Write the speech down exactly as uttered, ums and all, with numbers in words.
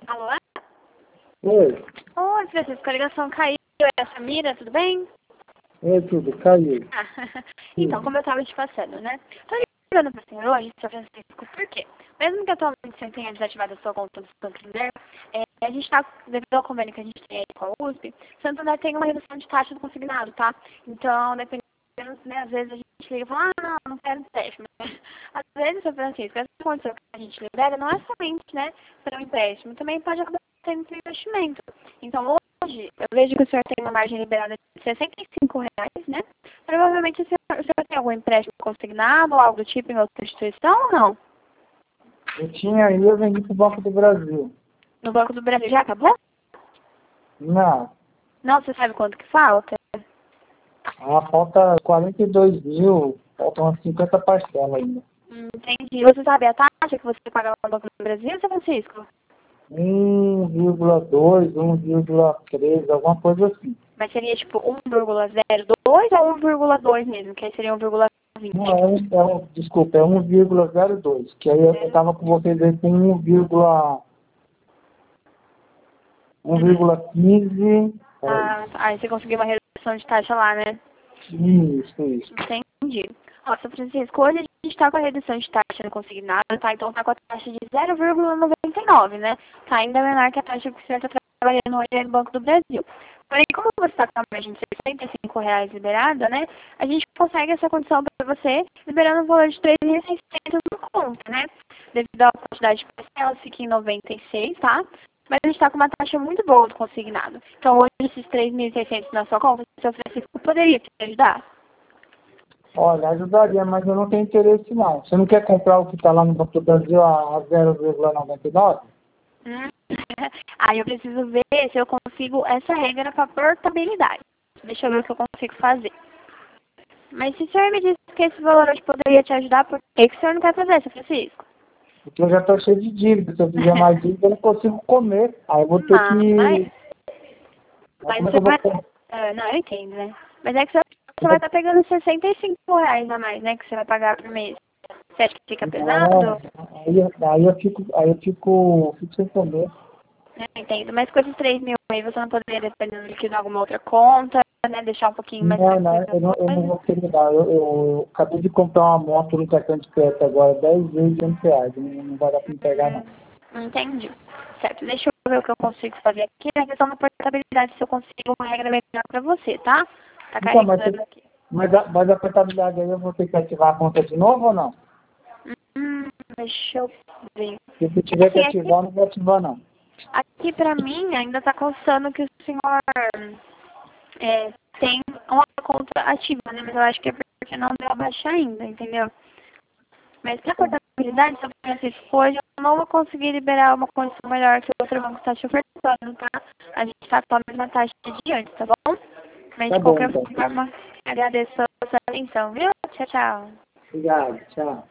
Alô? Oi. Oi, Francisco, a ligação caiu. É a Samira, tudo bem? Oi, tudo, caiu. Ah, então, como eu estava te passando, né? Tô ligando para o senhor hoje, seu Francisco, por quê? Mesmo que atualmente você tenha desativado a sua conta do Santander, é, a gente está, devido ao convênio que a gente tem aí com a U S P, o Santander tem uma redução de taxa do consignado, tá? Então, dependendo, né, às vezes a gente liga e fala, ah, não, não quero empréstimo. Às vezes, seu Francisco, essa condição que a gente libera não é somente, né, para um empréstimo, também pode acabar sendo para investimento. Então, hoje, eu vejo que o senhor tem uma margem liberada de sessenta e cinco reais, né? Provavelmente o senhor, o senhor tem algum empréstimo consignado ou algo do tipo em outra instituição ou não? Eu tinha aí, eu vendi pro Banco do Brasil. No Banco do Brasil já acabou? Não. Não, você sabe quanto que falta? Ah, falta quarenta e dois mil, faltam umas cinquenta parcelas ainda. Hum, entendi. Você sabe a taxa que você paga no Banco do Brasil, seu Francisco? um vírgula dois, um vírgula três, alguma coisa assim. Mas seria tipo um vírgula zero dois ou um vírgula dois mesmo, que aí seria um vírgula vinte? Não, é um, é um, desculpa, é um vírgula zero dois, que aí eu estava com vocês aí com um vírgula quinze. Ah, aí você conseguiu uma redução de taxa lá, né? Isso, isso. Entendi. Ó, seu Francisco, hoje a gente está com a redução de taxa no consignado, tá? Então tá com a taxa de zero vírgula noventa e nove, né? Tá ainda menor que a taxa que o senhor está trabalhando hoje aí no Banco do Brasil. Porém, como você está com a margem de sessenta e cinco reais liberada, né? A gente consegue essa condição para você, liberando um valor de três mil e seiscentos na conta, né? Devido à quantidade de parcelas, fica em noventa e seis, tá? Mas a gente está com uma taxa muito boa do consignado. Então, hoje, esses três mil e seiscentos na sua conta, seu Francisco poderia te ajudar? Olha, ajudaria, mas eu não tenho interesse não. Você não quer comprar o que está lá no Banco do Brasil a zero vírgula noventa e nove? Hum. Aí eu preciso ver se eu consigo essa regra para portabilidade. Deixa eu ver o que eu consigo fazer. Mas se o senhor me disse que esse valor hoje poderia te ajudar, por que, que o senhor não quer fazer, seu Francisco? Porque eu já estou cheio de dívida. Se eu fizer mais dívida, eu não consigo comer. Aí eu vou ter Mas, que... Aí mas como o é que eu senhor vou vai... comer? Ah, não, eu entendo, né? Mas é que o senhor só vai estar pegando sessenta e cinco reais a mais, né? Que você vai pagar por mês. Você acha que fica Não, pesado? aí, eu- aí eu fico, aí eu fico, fico sem comer. Eu entendo. Mas com esses três mil aí, você não poderia, dependendo de liquidar alguma outra conta, né? Deixar um pouquinho mais Não, não, tranquilo eu não, as eu não coisas? vou querer dar. Eu, eu acabei de comprar uma moto no cartão de crédito agora, dez vezes de reais. Não, não vai dar para me pegar, não. Hum, entendi. Certo, deixa eu ver o que eu consigo fazer aqui. Na questão da portabilidade, se eu consigo uma regra melhor pra você, tá? Tá Então, mas, carregando você- aqui. mas, a, mas a portabilidade aí eu vou ter que ativar a conta de novo ou não? Hum, deixa eu ver. Se eu tiver que Assim, aqui, ativar, não vou ativar, não. aqui pra mim ainda tá constando que o senhor é, tem uma conta ativa, né? Mas eu acho que é porque não deu a baixa ainda, entendeu? Mas pra portabilidade, se eu Francisco, hoje eu não vou conseguir liberar uma condição melhor que o outro banco está te ofertando, tá? A gente tá com a mesma taxa de antes, tá bom? Mas Tá de bom, qualquer então. forma, agradeço a sua atenção, viu? Tchau, tchau. Obrigado, tchau.